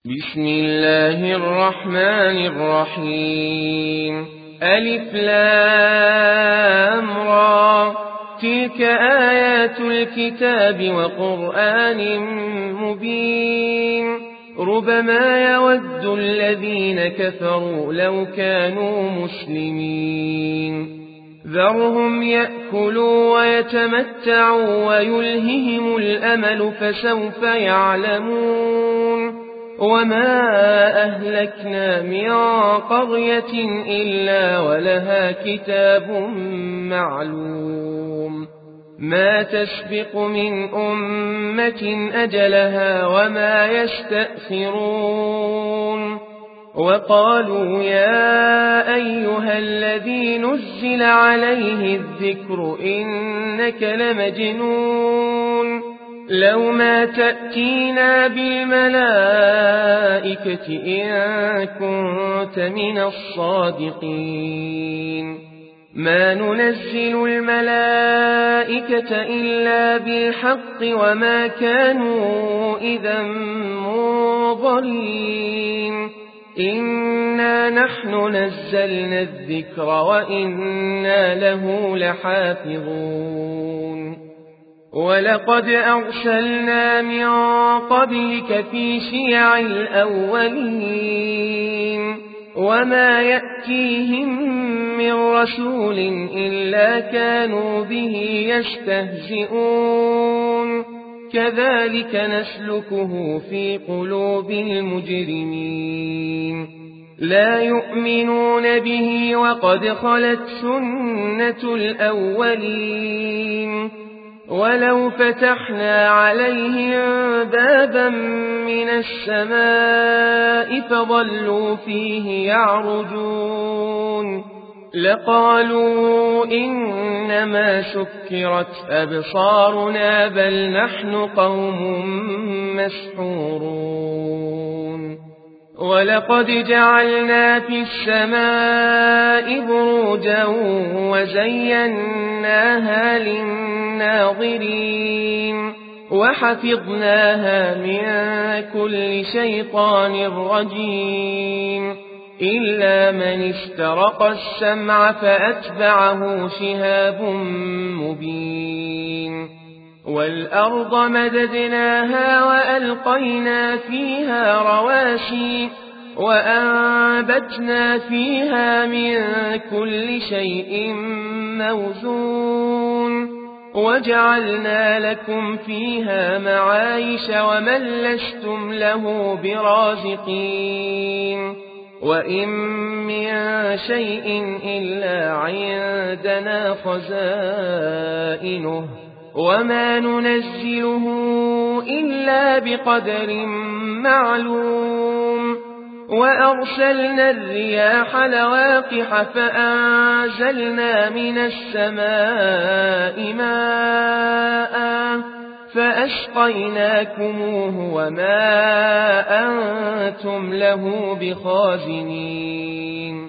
بسم الله الرحمن الرحيم ألف لام را تلك آيات الكتاب وقرآن مبين ربما يود الذين كفروا لو كانوا مسلمين ذرهم يأكلوا ويتمتعوا ويلههم الأمل فسوف يعلمون وما أهلكنا من قرية إلا ولها كتاب معلوم ما تسبق من أمة أجلها وما يستأخرون وقالوا يا أيها الذي نزل عليه الذكر إنك لمجنون لو ما تأتينا بالملائكة إن كنت من الصادقين ما ننزل الملائكة إلا بالحق وما كانوا إذا منظرين إنا نحن نزلنا الذكر وإنا له لحافظون ولقد أرسلنا من قبلك في شيع الأولين وما يأتيهم من رسول إلا كانوا به يستهزئون كذلك نسلكه في قلوب المجرمين لا يؤمنون به وقد خلت سنة الأولين ولو فتحنا عليهم بابا من السماء فظلوا فيه يعرجون لقالوا إنما سكرت أبصارنا بل نحن قوم مسحورون ولقد جعلنا في السماء بروجا وزيناها للناظرين وحفظناها من كل شيطان رجيم إلا من استرق السمع فأتبعه شهاب مبين والأرض مددناها وألقينا فيها رواسي وأنبتنا فيها من كل شيء موزون وجعلنا لكم فيها معايش ومن لستم له برازقين وإن من شيء إلا عندنا خزائنه وما ننزله إلا بقدر معلوم وأرسلنا الرياح لواقح فأنزلنا من السماء ماء فأسقيناكموه وما أنتم له بخازنين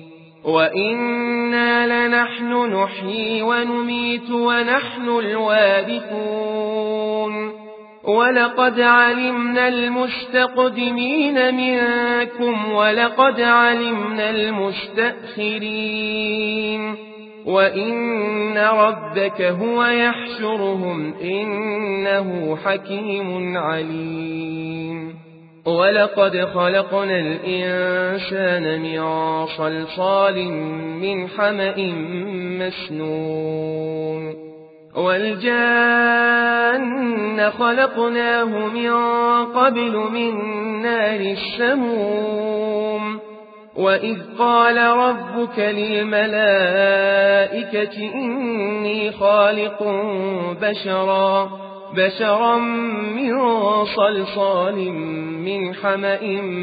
وإنا لنحن نحيي ونميت ونحن الوارثون ولقد علمنا المستقدمين منكم ولقد علمنا المستأخرين وإن ربك هو يحشرهم إنه حكيم عليم ولقد خلقنا الإنسان من صلصال من حمأ مسنون والجان خلقناه من قبل من نار السموم وإذ قال ربك للملائكة إني خالق بشرا من صلصال من حمأ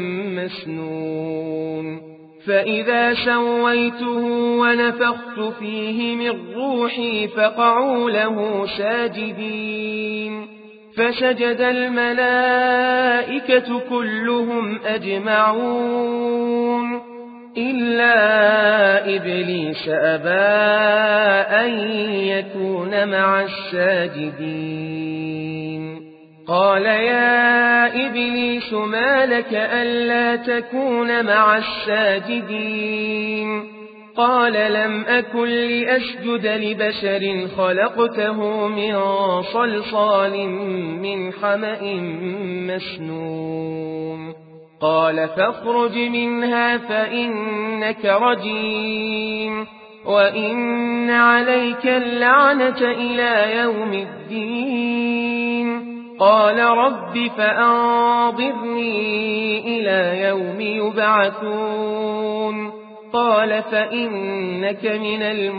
مسنون فإذا سويته ونفخت فيه من روحي فقعوا له ساجدين فسجد الملائكة كلهم أجمعون إلا إبليس أبى أن يكون مع الساجدين قال يا إبليس ما لك ألا تكون مع الساجدين قال لم أكن لأسجد لبشر خلقته من صلصال من حمأ مسنون قال فاخرج منها فإنك رجيم وإن عليك اللعنة إلى يوم الدين قال رب فأنظرني إلى يوم يبعثون قال فإنك من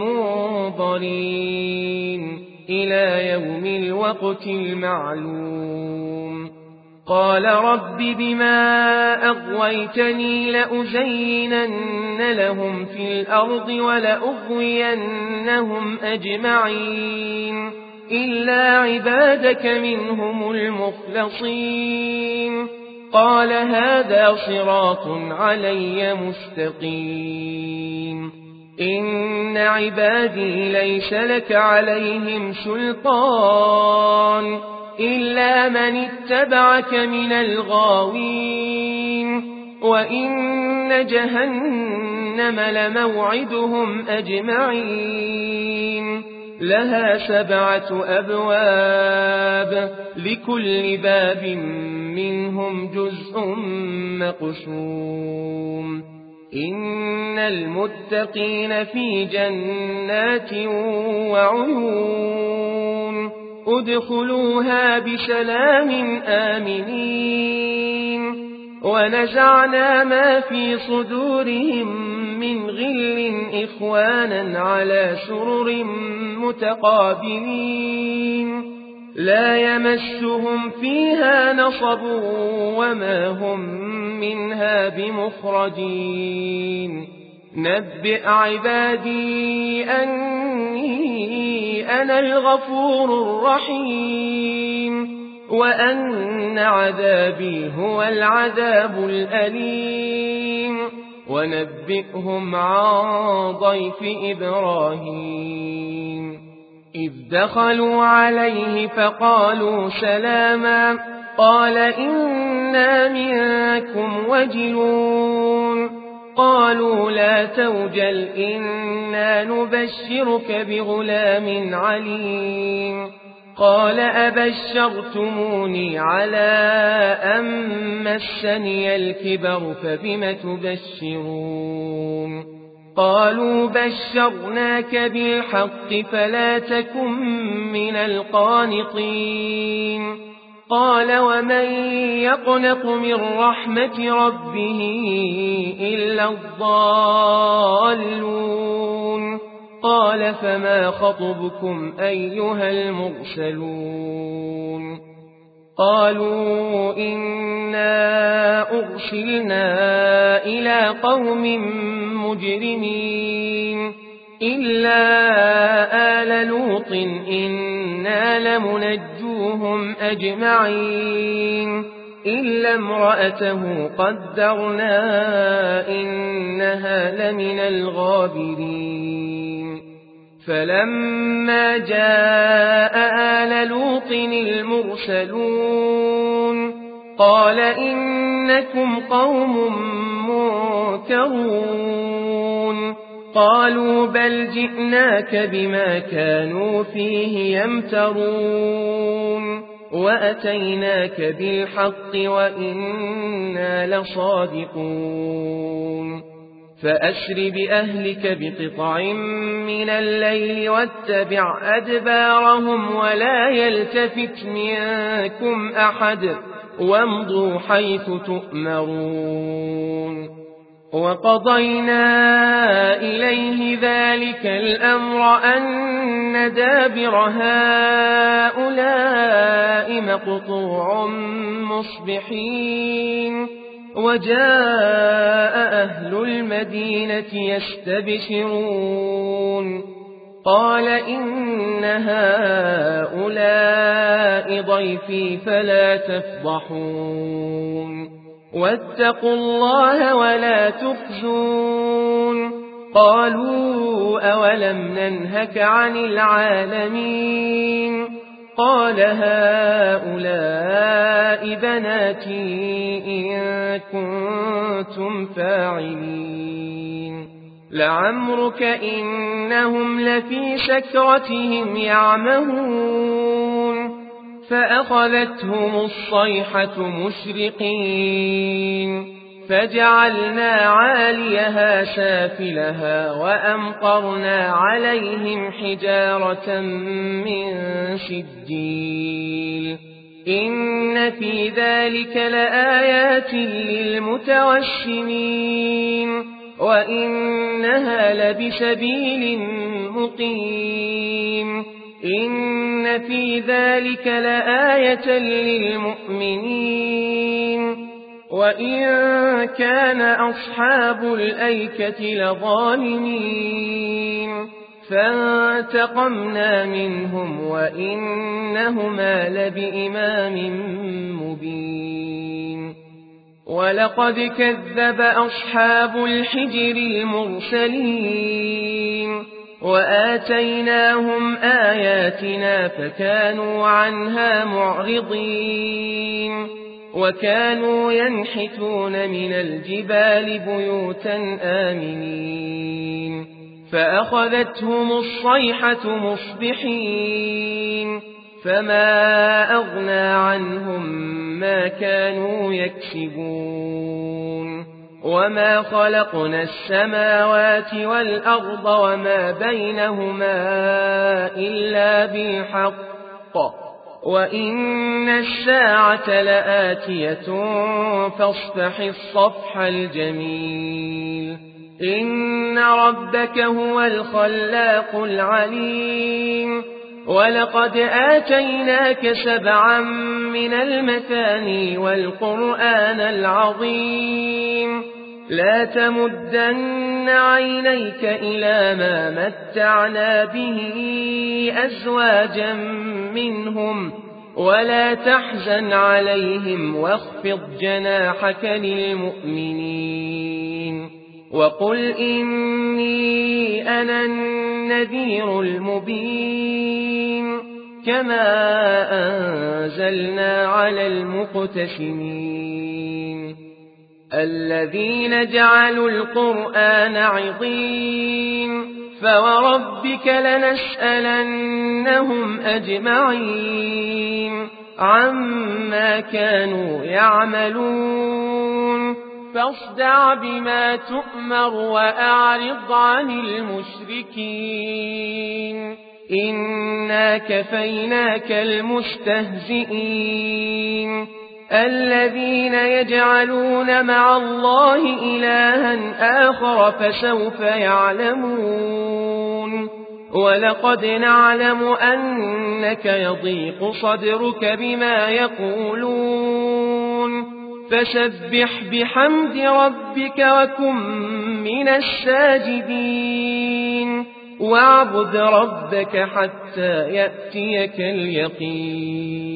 المنظرين إلى يوم الوقت المعلوم قال رب بما أغويتني لأزينن لهم في الأرض ولأغوينهم أجمعين إلا عبادك منهم المخلصين قال هذا صراط علي مستقيم إن عبادي ليس لك عليهم سلطان إلا من اتبعك من الغاوين وإن جهنم لموعدهم أجمعين لها 7 أبواب لكل باب منهم جزء مقسوم إن المتقين في جنات وعيون ادخلوها بسلام آمنين ونزعنا ما في صدورهم من غل إخوانا على سرر متقابلين لا يمسهم فيها نصب وما هم منها بمخرجين نبئ عبادي أني أنا الغفور الرحيم وأن عذابي هو العذاب الأليم ونبئهم عن ضيف إبراهيم إذ دخلوا عليه فقالوا سلاما قال إنا منكم وجلون قالوا لا توجل إنا نبشرك بغلام عليم قال أبشرتموني على أن مسني الكبر فبم تبشرون قالوا بشرناك بالحق فلا تكن من القانطين قال ومن يقنط من رحمة ربه إلا الضالون قال فما خطبكم أيها المرسلون قالوا إنا أرسلنا إلى قوم مجرمين إلا آل لوط إنا لمنجوهم أجمعين إلا امرأته قدرنا إنها لمن الغابرين فلما جاء آل لوط المرسلون قال إنكم قوم منكرون قالوا بل جئناك بما كانوا فيه يمترون وأتيناك بالحق وإنا لصادقون فأسر بأهلك بقطع من الليل واتبع أدبارهم ولا يلتفت منكم أحد وامضوا حيث تؤمرون وقضينا إليه ذلك الأمر أن دابر هؤلاء مقطوع مصبحين وجاء أهل المدينة يستبشرون قال إن هؤلاء ضيفي فلا تفضحون واتقوا الله ولا تخزون قالوا أولم ننهك عن العالمين قال هؤلاء بناتي إن كنتم فاعلين لعمرك إنهم لفي سكرتهم يعمهون فأخذتهم الصيحة مشرقين فجعلنا عاليها سافلها وأمطرنا عليهم حجارة من سجيل إن في ذلك لآيات للمتوسمين وإنها لبسبيل مقيم إن في ذلك لآية للمؤمنين وإن كان أصحاب الأيكة لظالمين فانتقمنا منهم وإنهما لبإمام مبين ولقد كذب أصحاب الحجر المرسلين وآتيناهم آياتنا فكانوا عنها معرضين وكانوا ينحتون من الجبال بيوتا آمنين فأخذتهم الصيحة مصبحين فما أغنى عنهم ما كانوا يكسبون وما خلقنا السماوات والأرض وما بينهما إلا بالحق وإن الساعة لآتية فاصفح الصفح الجميل إن ربك هو الخلاق العليم ولقد آتيناك 7 من المثاني والقرآن العظيم لا تمدن عينيك إلى ما متعنا به أزواجا منهم ولا تحزن عليهم واخفض جناحك للمؤمنين وقل إني أنا النذير المبين كما أنزلنا على المقتسمين الذين جعلوا القرآن عضين فوربك لنسألنهم أجمعين عما كانوا يعملون فاصدع بما تؤمر وأعرض عن المشركين إنا كفيناك المستهزئين الذين يجعلون مع الله إلها آخر فسوف يعلمون ولقد نعلم أنك يضيق صدرك بما يقولون فسبح بحمد ربك وكن من الساجدين واعبد ربك حتى يأتيك اليقين